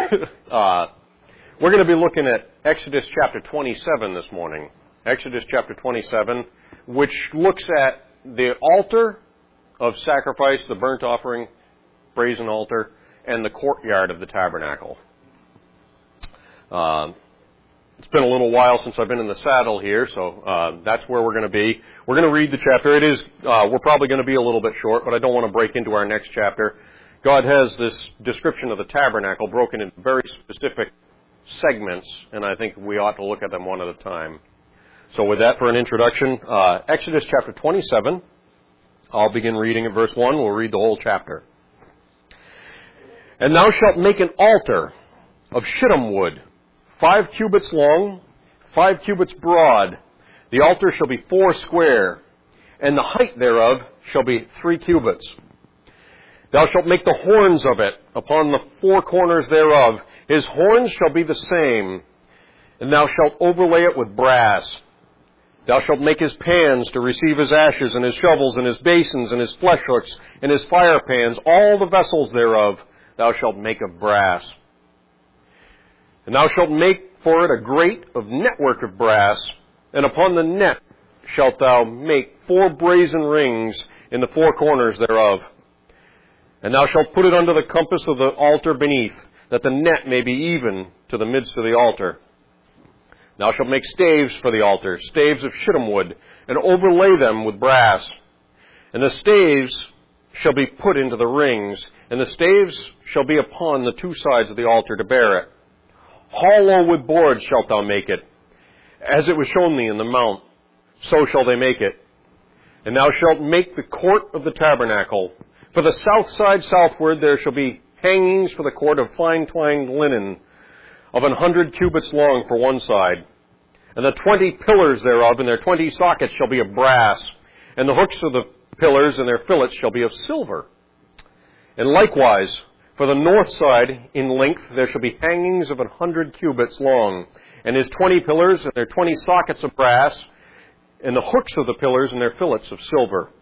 We're going to be looking at Exodus chapter 27 this morning. Exodus chapter 27, which looks at the altar of sacrifice, the burnt offering, brazen altar, and the courtyard of the tabernacle. It's been a little while since I've been in the saddle here, so that's where we're going to be. We're going to read the chapter. It is, we're probably going to be a little bit short, but I don't want to break into our next chapter. God has this description of the tabernacle broken into very specific segments, and I think we ought to look at them one at a time. So with that for an introduction, Exodus chapter 27. I'll begin reading at verse 1. We'll read the whole chapter. And thou shalt make an altar of shittim wood, 5 cubits long, 5 cubits broad. The altar shall be 4 square, and the height thereof shall be 3 cubits. Thou shalt make the horns of it upon the 4 corners thereof. His horns shall be the same, and thou shalt overlay it with brass. Thou shalt make his pans to receive his ashes, and his shovels, and his basins, and his flesh hooks, and his fire pans, all the vessels thereof thou shalt make of brass. And thou shalt make for it a grate of network of brass, and upon the net shalt thou make 4 brazen rings in the 4 corners thereof. And thou shalt put it under the compass of the altar beneath, that the net may be even to the midst of the altar. Thou shalt make staves for the altar, staves of shittim wood, and overlay them with brass. And the staves shall be put into the rings, and the staves shall be upon the 2 sides of the altar to bear it. Hollow with boards shalt thou make it, as it was shown thee in the mount, so shall they make it. And thou shalt make the court of the tabernacle. For the south side southward there shall be hangings for the court of fine twined linen, of 100 cubits long for one side. And the 20 pillars thereof and their 20 sockets shall be of brass, and the hooks of the pillars and their fillets shall be of silver. And likewise, for the north side in length there shall be hangings of 100 cubits long, and his 20 pillars and their 20 sockets of brass, and the hooks of the pillars and their fillets of silver.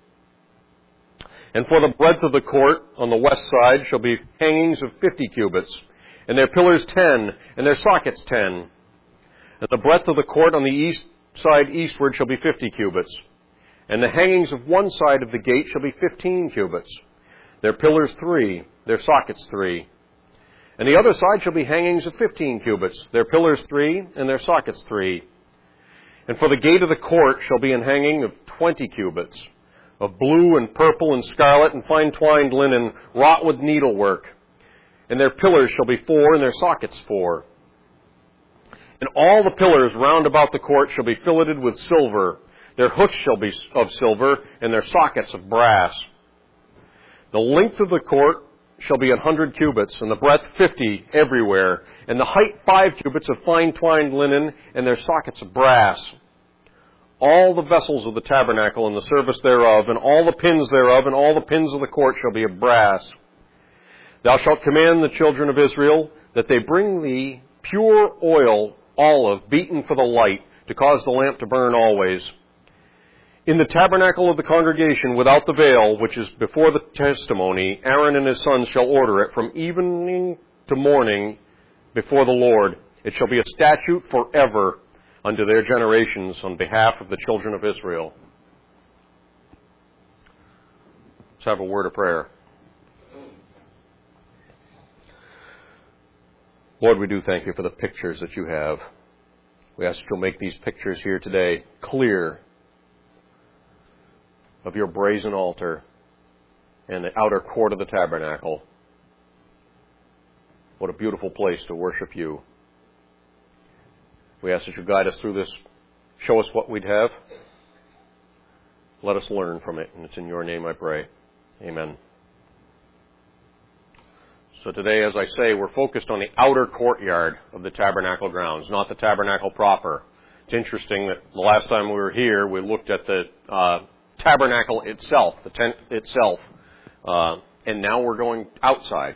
And for the breadth of the court on the west side shall be hangings of 50 cubits, and their pillars 10, and their sockets 10. And the breadth of the court on the east side eastward shall be 50 cubits. And the hangings of one side of the gate shall be 15 cubits. Their pillars 3, their sockets 3. And the other side shall be hangings of 15 cubits, their pillars 3, and their sockets 3. And for the gate of the court shall be an hanging of 20 cubits, of blue and purple and scarlet and fine twined linen, wrought with needlework. And their pillars shall be 4, and their sockets 4. And all the pillars round about the court shall be filleted with silver. Their hooks shall be of silver, and their sockets of brass. The length of the court shall be 100 cubits, and the breadth 50 everywhere, and the height 5 cubits of fine twined linen, and their sockets of brass. All the vessels of the tabernacle and the service thereof, and all the pins thereof, and all the pins of the court shall be of brass. Thou shalt command the children of Israel that they bring thee pure oil, olive, beaten for the light, to cause the lamp to burn always. In the tabernacle of the congregation without the veil, which is before the testimony, Aaron and his sons shall order it from evening to morning before the Lord. It shall be a statute forever unto their generations on behalf of the children of Israel. Let's have a word of prayer. Lord, we do thank you for the pictures that you have. We ask that you'll make these pictures here today clear of your brazen altar and the outer court of the tabernacle. What a beautiful place to worship you. We ask that you guide us through this. Show us what we'd have. Let us learn from it. And it's in your name I pray. Amen. So today, as I say, we're focused on the outer courtyard of the tabernacle grounds, not the tabernacle proper. It's interesting that the last time we were here, we looked at the tabernacle itself, the tent itself, and now we're going outside.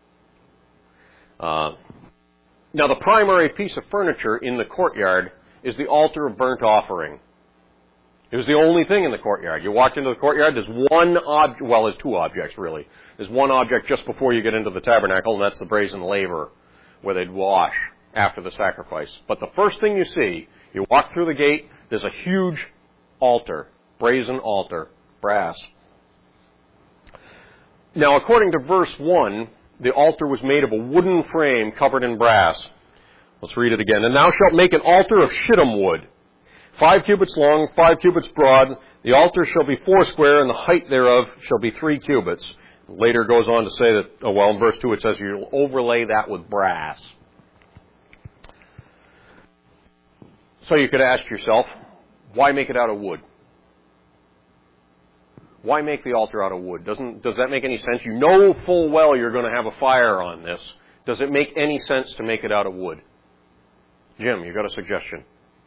Now, the primary piece of furniture in the courtyard is the altar of burnt offering. It was the only thing in the courtyard. You walked into the courtyard, there's one object, well, there's 2 objects, really. There's one object just before you get into the tabernacle, and that's the brazen laver, where they'd wash after the sacrifice. But the first thing you see, you walk through the gate, there's a huge altar, brazen altar, brass. Now, according to verse 1, the altar was made of a wooden frame covered in brass. Let's read it again. And thou shalt make an altar of shittim wood, 5 cubits long, 5 cubits broad. The altar shall be 4 square, and the height thereof shall be 3 cubits. Later it goes on to say that, in verse 2 it says you'll overlay that with brass. So you could ask yourself, why make it out of wood? Why make the altar out of wood? Does that make any sense? You know full well you're going to have a fire on this. Does it make any sense to make it out of wood? Jim, you got a suggestion?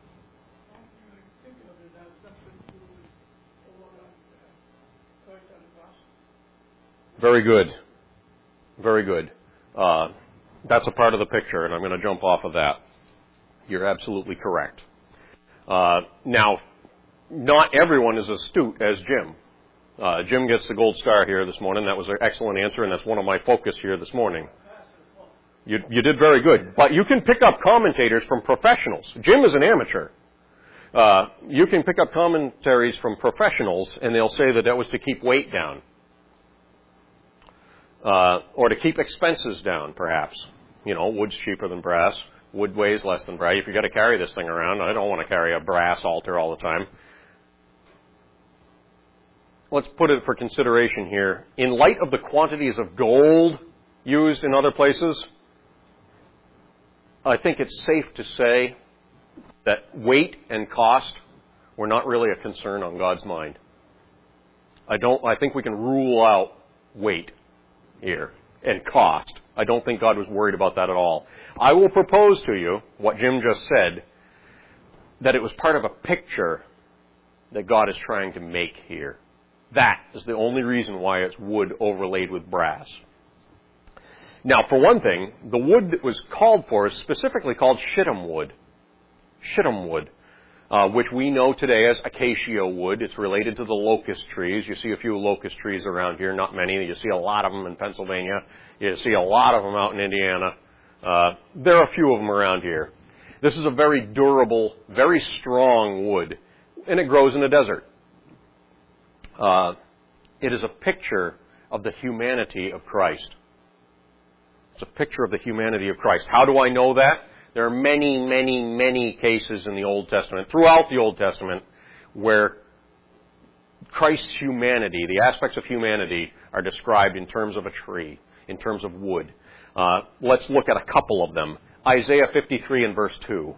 Very good. Very good. That's a part of the picture, and I'm going to jump off of that. You're absolutely correct. Now, not everyone is as astute as Jim. Jim gets the gold star here this morning. That was an excellent answer, and that's one of my focus here this morning. You did very good. But you can pick up commentators from professionals. Jim is an amateur. You can pick up commentaries from professionals, and they'll say that that was to keep weight down. Or to keep expenses down, perhaps. You know, wood's cheaper than brass. Wood weighs less than brass. If you've got to carry this thing around, I don't want to carry a brass altar all the time. Let's put it for consideration here. In light of the quantities of gold used in other places, I think it's safe to say that weight and cost were not really a concern on God's mind. I think we can rule out weight here and cost. I don't think God was worried about that at all. I will propose to you what Jim just said, that it was part of a picture that God is trying to make here. That is the only reason why it's wood overlaid with brass. Now, for one thing, the wood that was called for is specifically called shittim wood. Shittim wood, which we know today as acacia wood. It's related to the locust trees. You see a few locust trees around here, not many. You see a lot of them in Pennsylvania. You see a lot of them out in Indiana. There are a few of them around here. This is a very durable, very strong wood, and it grows in the desert. It is a picture of the humanity of Christ. It's a picture of the humanity of Christ. How do I know that? There are many, many, many cases in the Old Testament, throughout the Old Testament, where Christ's humanity, the aspects of humanity, are described in terms of a tree, in terms of wood. Let's look at a couple of them. Isaiah 53 and verse 2.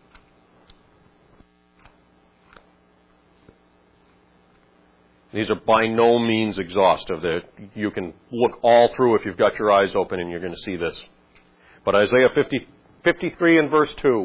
These are by no means exhaustive. You can look all through if you've got your eyes open, and you're going to see this. But Isaiah 53 and verse 2.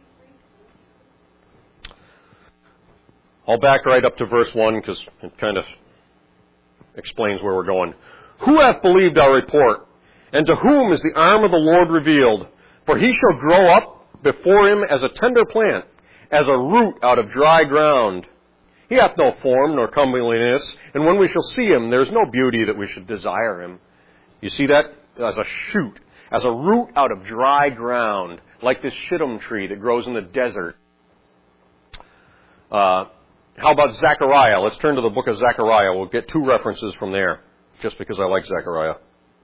I'll back right up to verse 1 because it kind of explains where we're going. Who hath believed our report? And to whom is the arm of the Lord revealed? For he shall grow up before him as a tender plant, as a root out of dry ground. He hath no form nor comeliness, and when we shall see him, there is no beauty that we should desire him. You see that? As a shoot, as a root out of dry ground, like this shittim tree that grows in the desert. How about Zechariah? Let's turn to the book of Zechariah. We'll get 2 references from there, just because I like Zechariah.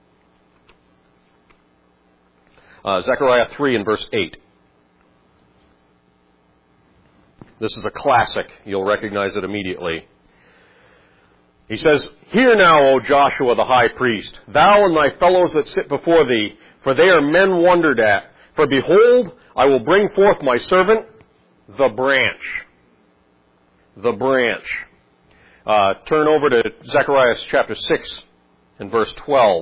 Zechariah 3 and verse 8. This is a classic. You'll recognize it immediately. He says, Hear now, O Joshua the high priest, thou and thy fellows that sit before thee, for they are men wondered at. For behold, I will bring forth my servant, the branch. The branch. Turn over to Zechariah chapter 6 and verse 12.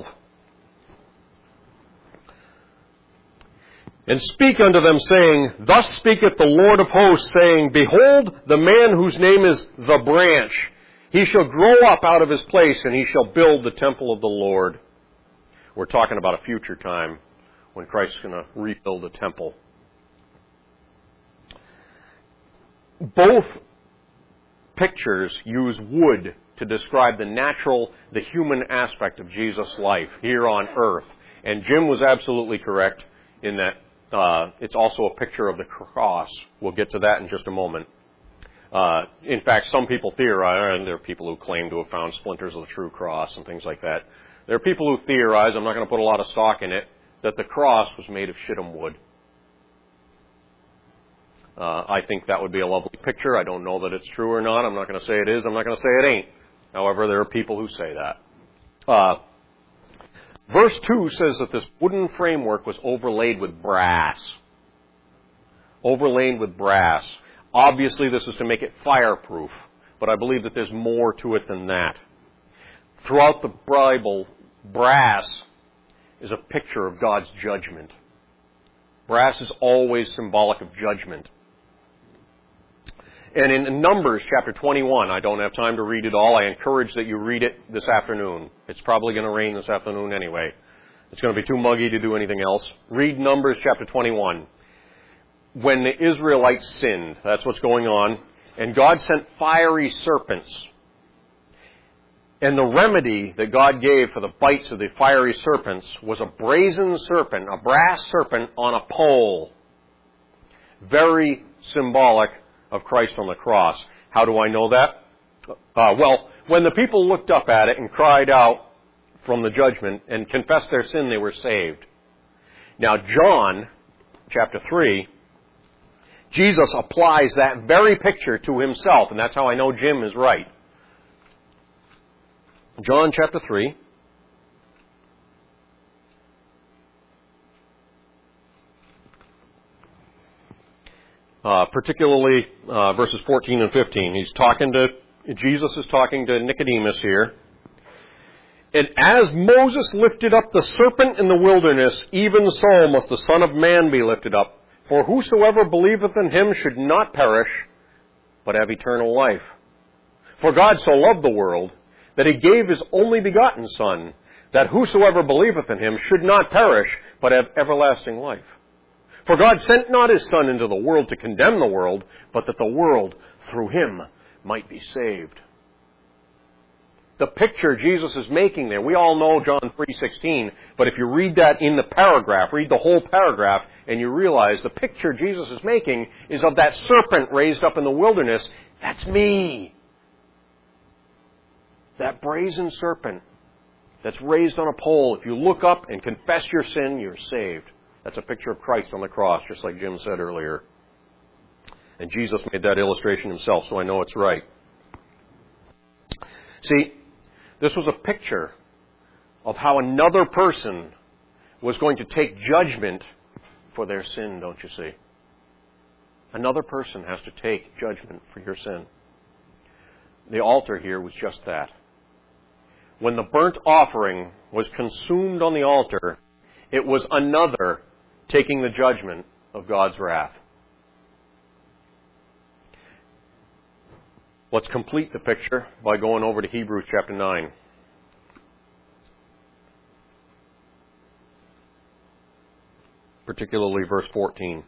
And speak unto them, saying, Thus speaketh the Lord of hosts, saying, Behold, the man whose name is the branch. He shall grow up out of his place, and he shall build the temple of the Lord. We're talking about a future time when Christ's going to rebuild the temple. Both pictures use wood to describe the human aspect of Jesus' life here on earth. And Jim was absolutely correct. in that it's also a picture of the cross. We'll get to that in just a moment. In fact, some people theorize, and there are people who claim to have found splinters of the true cross and things like that. There are people who theorize, I'm not going to put a lot of stock in it, that the cross was made of shittim wood. I think that would be a lovely picture. I don't know that it's true or not. I'm not going to say it is. I'm not going to say it ain't. However, there are people who say that. Verse 2 says that this wooden framework was overlaid with brass. Overlaid with brass. Obviously, this is to make it fireproof, but I believe that there's more to it than that. Throughout the Bible, brass is a picture of God's judgment. Brass is always symbolic of judgment. And in Numbers chapter 21, I don't have time to read it all. I encourage that you read it this afternoon. It's probably going to rain this afternoon anyway. It's going to be too muggy to do anything else. Read Numbers chapter 21. When the Israelites sinned, that's what's going on, and God sent fiery serpents. And the remedy that God gave for the bites of the fiery serpents was a brazen serpent, a brass serpent on a pole. Very symbolic of Christ on the cross. How do I know that? Well, when the people looked up at it and cried out from the judgment and confessed their sin, they were saved. Now, John, chapter 3, Jesus applies that very picture to himself, and that's how I know Jim is right. John chapter 3. Particularly verses 14 and 15. Jesus is talking to Nicodemus here. And as Moses lifted up the serpent in the wilderness, even so must the Son of Man be lifted up. For whosoever believeth in him should not perish, but have eternal life. For God so loved the world, that he gave his only begotten Son, that whosoever believeth in him should not perish, but have everlasting life. For God sent not his Son into the world to condemn the world, but that the world through him might be saved. The picture Jesus is making there, we all know John 3:16, but if you read that in the paragraph, read the whole paragraph, and you realize the picture Jesus is making is of that serpent raised up in the wilderness. That's me. That brazen serpent that's raised on a pole. If you look up and confess your sin, you're saved. That's a picture of Christ on the cross, just like Jim said earlier. And Jesus made that illustration himself, so I know it's right. See, this was a picture of how another person was going to take judgment for their sin, don't you see? Another person has to take judgment for your sin. The altar here was just that. When the burnt offering was consumed on the altar, it was another taking the judgment of God's wrath. Let's complete the picture by going over to Hebrews chapter 9. Particularly verse 14.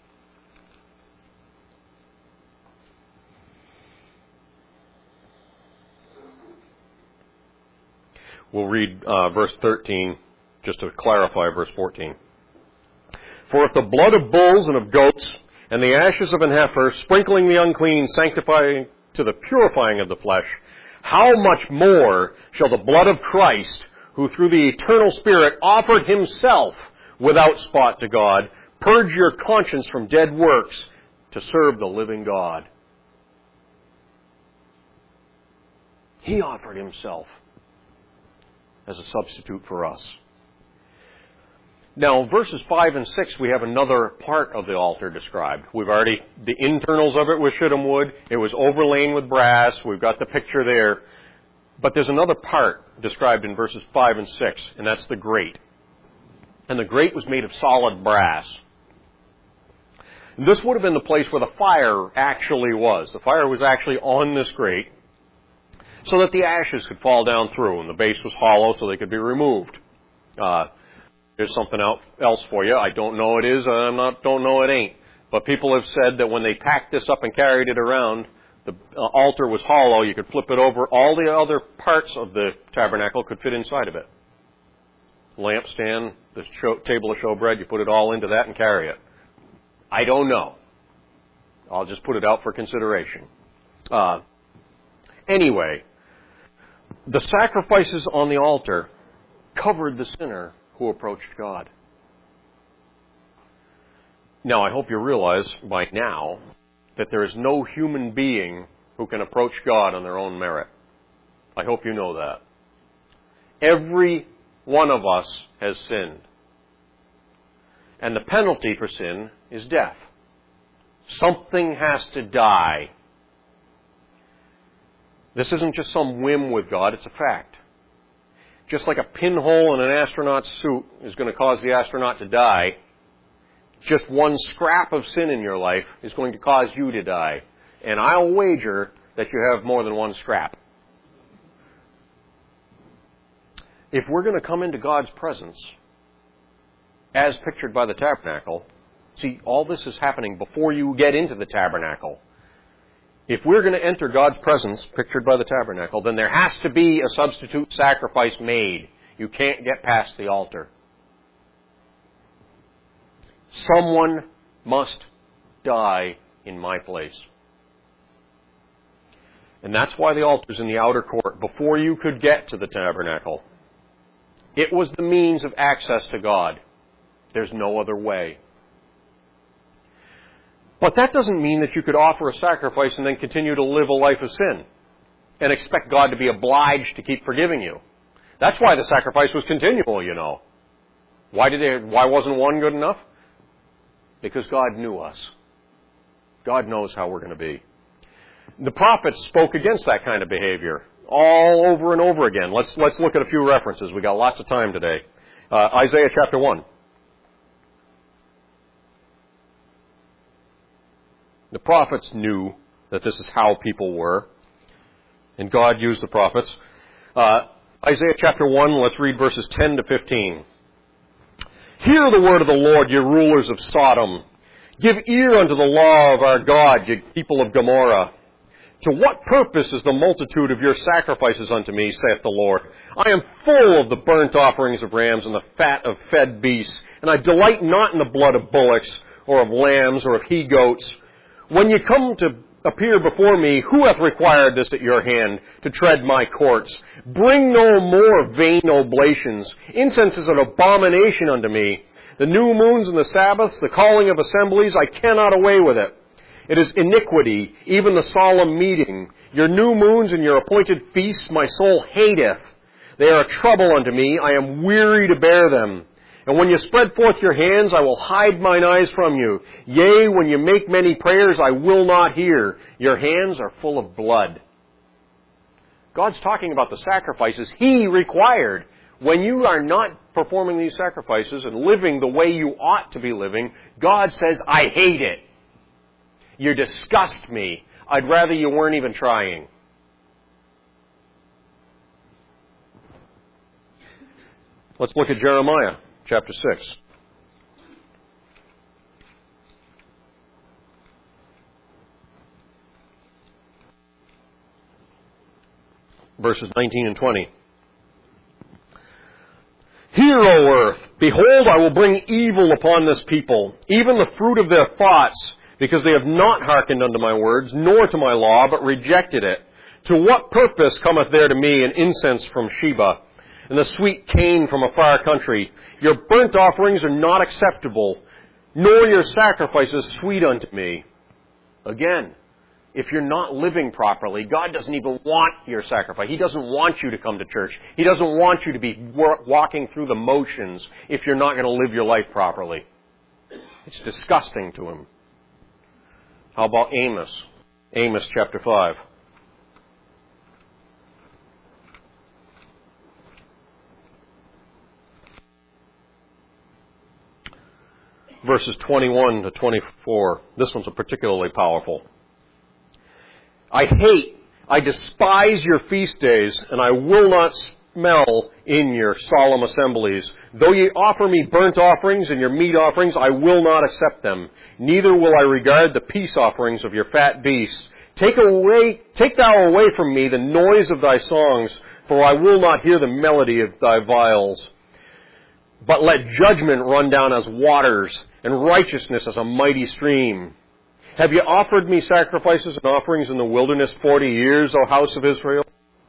We'll read verse 13 just to clarify verse 14. For if the blood of bulls and of goats and the ashes of an heifer, sprinkling the unclean, sanctifying to the purifying of the flesh, how much more shall the blood of Christ, who through the eternal Spirit offered himself without spot to God, purge your conscience from dead works to serve the living God. He offered himself as a substitute for us. Now, verses 5 and 6, we have another part of the altar described. We've already, the internals of it was shittim wood. It was overlain with brass. We've got the picture there. But there's another part described in verses 5 and 6, and that's the grate. And the grate was made of solid brass. And this would have been the place where the fire actually was. The fire was actually on this grate so that the ashes could fall down through, and the base was hollow so they could be removed. There's something else for you. I don't know it is. Don't know it ain't. But people have said that when they packed this up and carried it around, the altar was hollow. You could flip it over. All the other parts of the tabernacle could fit inside of it. lampstand, the table of showbread, you put it all into that and carry it. I don't know. I'll just put it out for consideration. Anyway, the sacrifices on the altar covered the sinner who approached God. Now, I hope you realize by now that there is no human being who can approach God on their own merit. I hope you know that. Every one of us has sinned. And the penalty for sin is death. Something has to die. This isn't just some whim with God, it's a fact. Just like a pinhole in an astronaut's suit is going to cause the astronaut to die, just one scrap of sin in your life is going to cause you to die. And I'll wager that you have more than one scrap. If we're going to come into God's presence, as pictured by the tabernacle, see, all this is happening before you get into the tabernacle. If we're going to enter God's presence, pictured by the tabernacle, then there has to be a substitute sacrifice made. You can't get past the altar. Someone must die in my place. And that's why the altar's in the outer court, before you could get to the tabernacle. It was the means of access to God. There's no other way. But that doesn't mean that you could offer a sacrifice and then continue to live a life of sin and expect God to be obliged to keep forgiving you. That's why the sacrifice was continual, you know. Why wasn't one good enough? Because God knew us. God knows how we're going to be. The prophets spoke against that kind of behavior all over and over again. Let's look at a few references. We got lots of time today. Isaiah chapter 1. The prophets knew that this is how people were, and God used the prophets. Isaiah chapter 1, let's read verses 10 to 15. Hear the word of the Lord, ye rulers of Sodom. Give ear unto the law of our God, ye people of Gomorrah. To what purpose is the multitude of your sacrifices unto me, saith the Lord? I am full of the burnt offerings of rams and the fat of fed beasts, and I delight not in the blood of bullocks, or of lambs, or of he-goats. When you come to appear before me, who hath required this at your hand, to tread my courts? Bring no more vain oblations. Incense is an abomination unto me. The new moons and the Sabbaths, the calling of assemblies, I cannot away with it. It is iniquity, even the solemn meeting. Your new moons and your appointed feasts my soul hateth. They are a trouble unto me. I am weary to bear them. And when you spread forth your hands, I will hide mine eyes from you. Yea, when you make many prayers, I will not hear. Your hands are full of blood. God's talking about the sacrifices He required. When you are not performing these sacrifices and living the way you ought to be living, God says, I hate it. You disgust me. I'd rather you weren't even trying. Let's look at Jeremiah chapter 6. Verses 19 and 20. Hear, O earth, behold, I will bring evil upon this people, even the fruit of their thoughts, because they have not hearkened unto my words, nor to my law, but rejected it. To what purpose cometh there to me an incense from Sheba, and the sweet cane from a far country? Your burnt offerings are not acceptable, nor your sacrifices sweet unto me. Again, if you're not living properly, God doesn't even want your sacrifice. He doesn't want you to come to church. He doesn't want you to be walking through the motions if you're not going to live your life properly. It's disgusting to Him. How about Amos? Amos chapter 5. Verses 21 to 24. This one's particularly powerful. I despise your feast days, and I will not smell in your solemn assemblies. Though ye offer me burnt offerings and your meat offerings, I will not accept them. Neither will I regard the peace offerings of your fat beasts. Take thou away from me the noise of thy songs, for I will not hear the melody of thy viols. But let judgment run down as waters, and righteousness as a mighty stream. Have you offered me sacrifices and offerings in the wilderness 40 years, O house of Israel?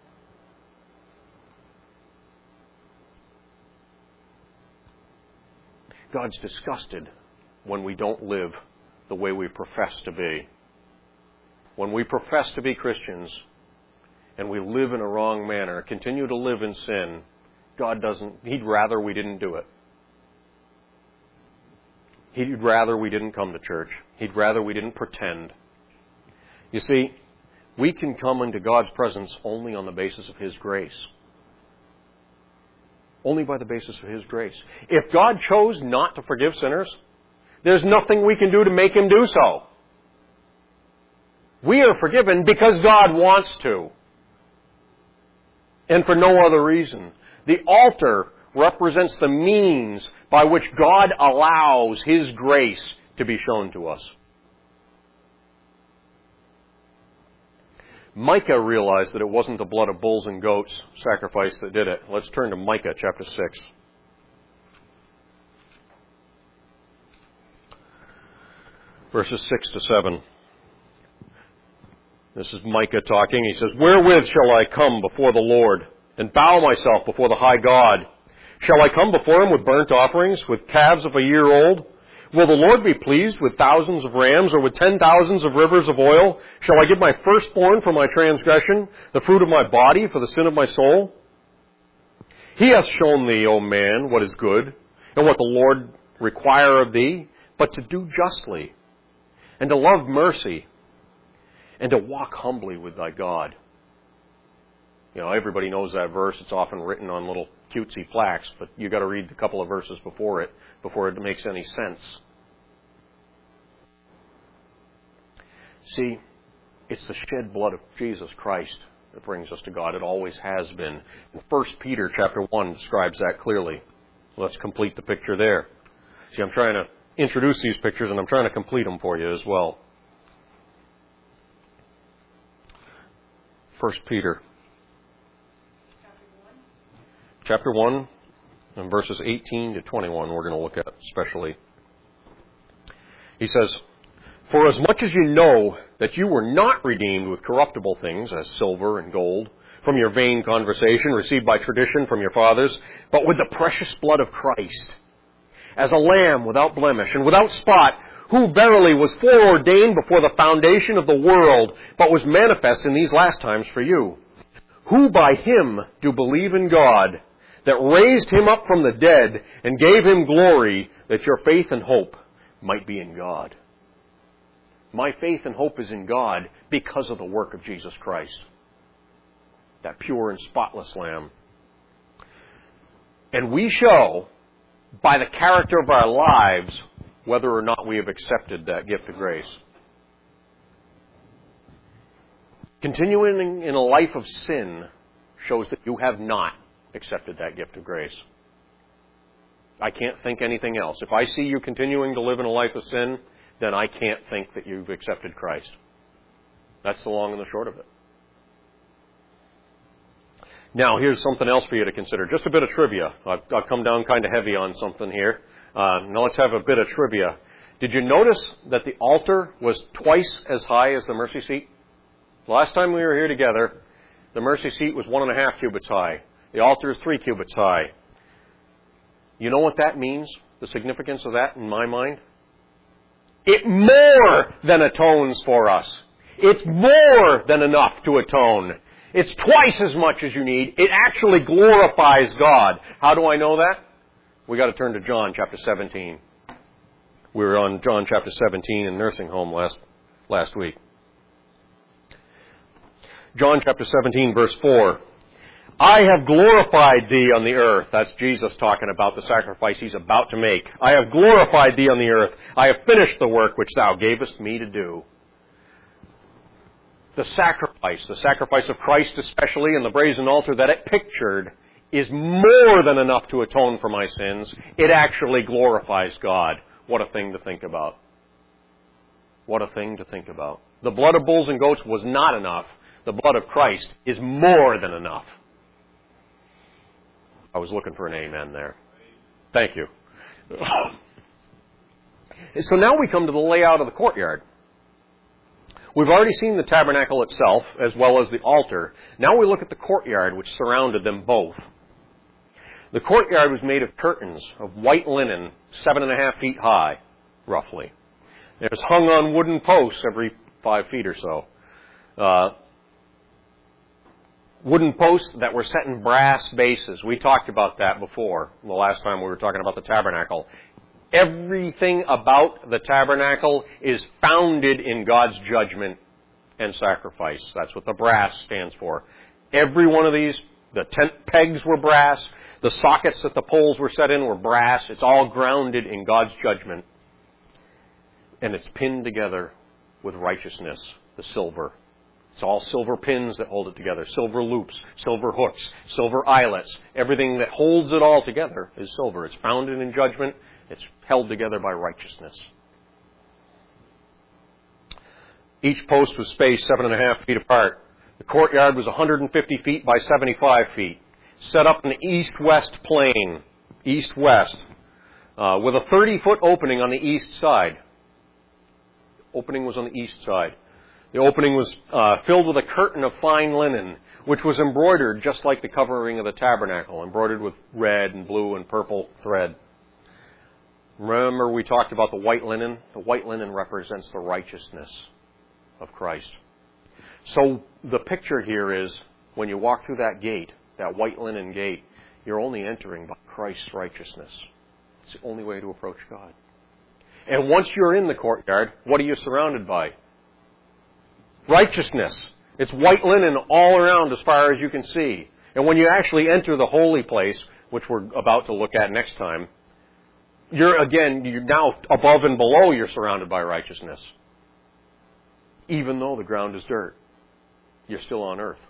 God's disgusted when we don't live the way we profess to be. When we profess to be Christians and we live in a wrong manner, continue to live in sin, He'd rather we didn't do it. He'd rather we didn't come to church. He'd rather we didn't pretend. You see, we can come into God's presence only on the basis of His grace. Only by the basis of His grace. If God chose not to forgive sinners, there's nothing we can do to make Him do so. We are forgiven because God wants to. And for no other reason. The altar represents the means by which God allows His grace to be shown to us. Micah realized that it wasn't the blood of bulls and goats sacrifice that did it. Let's turn to Micah chapter 6. Verses 6 to 7. This is Micah talking. He says, "Wherewith shall I come before the Lord, and bow myself before the high God? Shall I come before Him with burnt offerings, with calves of a year old? Will the Lord be pleased with thousands of rams, or with 10,000s of rivers of oil? Shall I give my firstborn for my transgression, the fruit of my body for the sin of my soul? He hath shown thee, O man, what is good, and what the Lord require of thee, but to do justly, and to love mercy, and to walk humbly with thy God." You know, everybody knows that verse. It's often written on little cutesy plaques, but you got to read a couple of verses before it makes any sense. See, it's the shed blood of Jesus Christ that brings us to God. It always has been. And 1 Peter chapter 1 describes that clearly. Let's complete the picture there. See, I'm trying to introduce these pictures, and I'm trying to complete them for you as well. 1 Peter chapter 1, and verses 18 to 21 we're going to look at especially. He says, "For as much as you know that you were not redeemed with corruptible things, as silver and gold, from your vain conversation received by tradition from your fathers, but with the precious blood of Christ, as a lamb without blemish and without spot, who verily was foreordained before the foundation of the world, but was manifest in these last times for you, who by Him do believe in God, that raised Him up from the dead and gave Him glory, that your faith and hope might be in God." My faith and hope is in God because of the work of Jesus Christ, that pure and spotless Lamb. And we show, by the character of our lives, whether or not we have accepted that gift of grace. Continuing in a life of sin shows that you have not accepted that gift of grace. I can't think anything else. If I see you continuing to live in a life of sin, then I can't think that you've accepted Christ. That's the long and the short of it. Now, here's something else for you to consider. Just a bit of trivia. I've come down kind of heavy on something here. Now let's have a bit of trivia. Did you notice that the altar was twice as high as the mercy seat? Last time we were here together, the mercy seat was 1.5 cubits high. The altar is 3 cubits high. You know what that means? The significance of that in my mind? It more than atones for us. It's more than enough to atone. It's twice as much as you need. It actually glorifies God. How do I know that? We got to turn to John chapter 17. We were on John chapter 17 in nursing home last week. John chapter 17 verse 4. "I have glorified thee on the earth." That's Jesus talking about the sacrifice He's about to make. "I have glorified thee on the earth. I have finished the work which thou gavest me to do." The sacrifice of Christ especially, and the brazen altar that it pictured, is more than enough to atone for my sins. It actually glorifies God. What a thing to think about. What a thing to think about. The blood of bulls and goats was not enough. The blood of Christ is more than enough. I was looking for an amen there. Thank you. So now we come to the layout of the courtyard. We've already seen the tabernacle itself as well as the altar. Now we look at the courtyard which surrounded them both. The courtyard was made of curtains of white linen, 7.5 feet high, roughly. It was hung on wooden posts every 5 feet or so. Wooden posts that were set in brass bases. We talked about that before, the last time we were talking about the tabernacle. Everything about the tabernacle is founded in God's judgment and sacrifice. That's what the brass stands for. Every one of these, the tent pegs were brass. The sockets that the poles were set in were brass. It's all grounded in God's judgment. And it's pinned together with righteousness, the silver. It's all silver pins that hold it together. Silver loops, silver hooks, silver eyelets. Everything that holds it all together is silver. It's founded in judgment. It's held together by righteousness. Each post was spaced 7.5 feet apart. The courtyard was 150 feet by 75 feet. Set up in the east-west plane, east-west, with a 30-foot opening on the east side. Opening was on the east side. The opening was filled with a curtain of fine linen, which was embroidered just like the covering of the tabernacle, embroidered with red and blue and purple thread. Remember we talked about the white linen? The white linen represents the righteousness of Christ. So the picture here is when you walk through that gate, that white linen gate, you're only entering by Christ's righteousness. It's the only way to approach God. And once you're in the courtyard, what are you surrounded by? Righteousness. It's white linen all around as far as you can see. And when you actually enter the holy place, which we're about to look at next time, you're now above and below, you're surrounded by righteousness. Even though the ground is dirt, you're still on earth.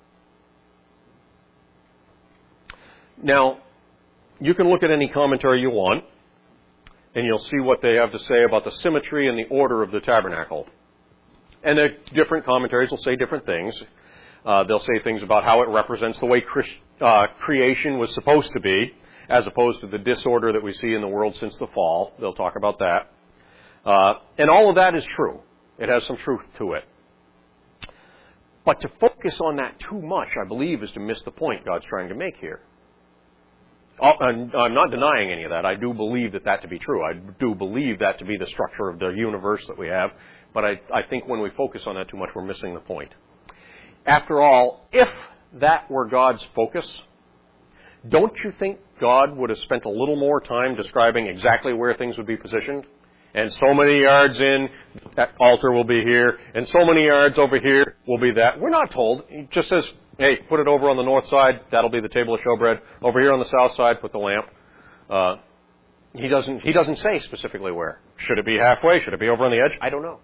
Now, you can look at any commentary you want, and you'll see what they have to say about the symmetry and the order of the tabernacle. And the different commentaries will say different things. They'll say things about how it represents the way creation was supposed to be, as opposed to the disorder that we see in the world since the fall. They'll talk about that. And all of that is true. It has some truth to it. But to focus on that too much, I believe, is to miss the point God's trying to make here. I'm not denying any of that. I do believe that to be true. I do believe that to be the structure of the universe that we have. But I think when we focus on that too much, we're missing the point. After all, if that were God's focus, don't you think God would have spent a little more time describing exactly where things would be positioned? And so many yards in, that altar will be here, and so many yards over here will be that. We're not told. He just says, hey, put it over on the north side, that'll be the table of showbread. Over here on the south side, put the lamp. He doesn't say specifically where. Should it be halfway? Should it be over on the edge? I don't know.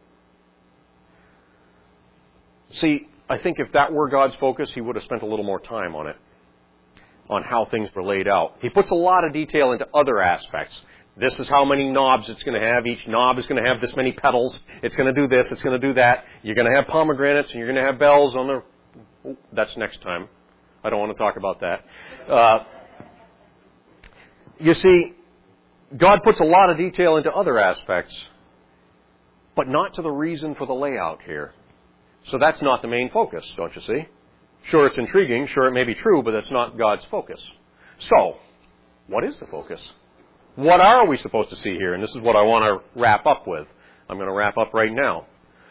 See, I think if that were God's focus, He would have spent a little more time on it, on how things were laid out. He puts a lot of detail into other aspects. This is how many knobs it's going to have. Each knob is going to have this many petals. It's going to do this. It's going to do that. You're going to have pomegranates, and you're going to have bells on the... Oh, that's next time. I don't want to talk about that. You see, God puts a lot of detail into other aspects, but not to the reason for the layout here. So that's not the main focus, don't you see? Sure, it's intriguing. Sure, it may be true, but that's not God's focus. So, what is the focus? What are we supposed to see here? And this is what I want to wrap up with. I'm going to wrap up right now.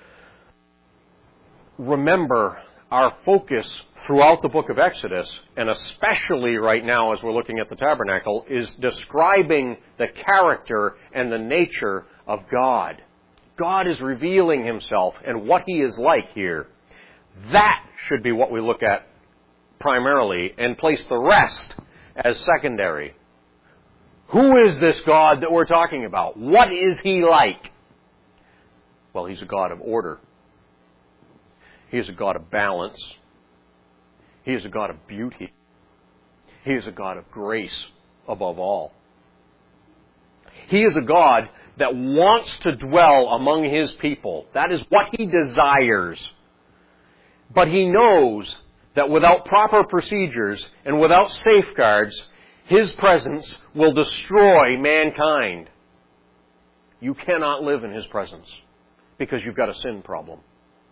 Remember, our focus throughout the book of Exodus, and especially right now as we're looking at the tabernacle, is describing the character and the nature of God. God is revealing Himself and what He is like here. That should be what we look at primarily and place the rest as secondary. Who is this God that we're talking about? What is He like? Well, He's a God of order. He is a God of balance. He is a God of beauty. He is a God of grace above all. He is a God that wants to dwell among His people. That is what He desires. But He knows that without proper procedures and without safeguards, His presence will destroy mankind. You cannot live in His presence because you've got a sin problem.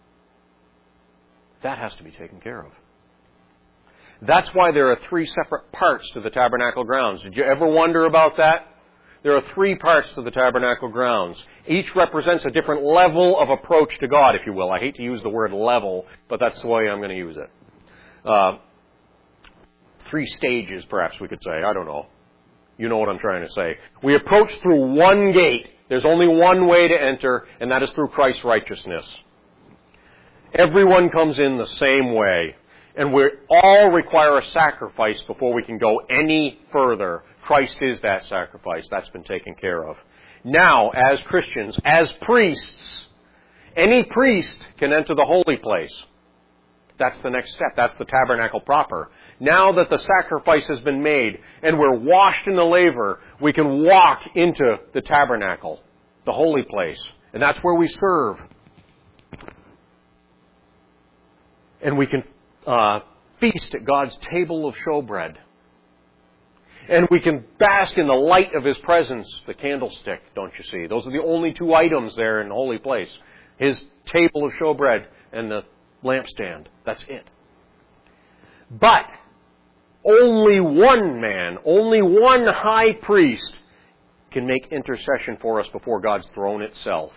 That has to be taken care of. That's why there are 3 separate parts to the tabernacle grounds. Did you ever wonder about that? There are 3 parts to the tabernacle grounds. Each represents a different level of approach to God, if you will. I hate to use the word level, but that's the way I'm going to use it. 3 stages, perhaps we could say. I don't know. You know what I'm trying to say. We approach through one gate. There's only one way to enter, and that is through Christ's righteousness. Everyone comes in the same way. And we all require a sacrifice before we can go any further. Christ is that sacrifice. That's been taken care of. Now, as Christians, as priests, any priest can enter the holy place. That's the next step. That's the tabernacle proper. Now that the sacrifice has been made and we're washed in the laver, we can walk into the tabernacle, the holy place. And that's where we serve. And we can feast at God's table of showbread. And we can bask in the light of His presence, the candlestick, don't you see? Those are the only 2 items there in the holy place. His table of showbread and the lampstand. That's it. But only one man, only one high priest can make intercession for us before God's throne itself.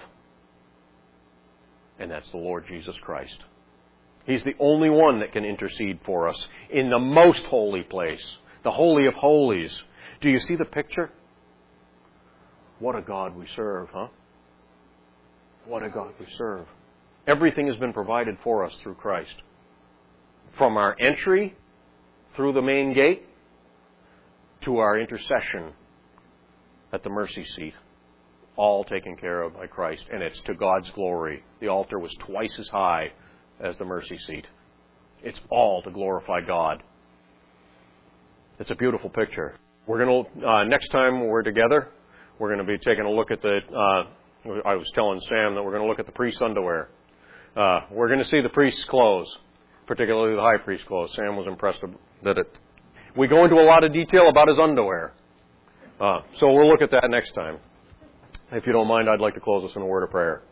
And that's the Lord Jesus Christ. He's the only one that can intercede for us in the most holy place, the Holy of Holies. Do you see the picture? What a God we serve, huh? What a God we serve. Everything has been provided for us through Christ. From our entry through the main gate to our intercession at the mercy seat. All taken care of by Christ. And it's to God's glory. The altar was twice as high as the mercy seat. It's all to glorify God. It's a beautiful picture. We're going to, next time we're together, we're going to be taking a look at I was telling Sam that we're going to look at the priest's underwear. We're going to see the priest's clothes, particularly the high priest's clothes. Sam was impressed that we go into a lot of detail about his underwear. So we'll look at that next time. If you don't mind, I'd like to close us in a word of prayer.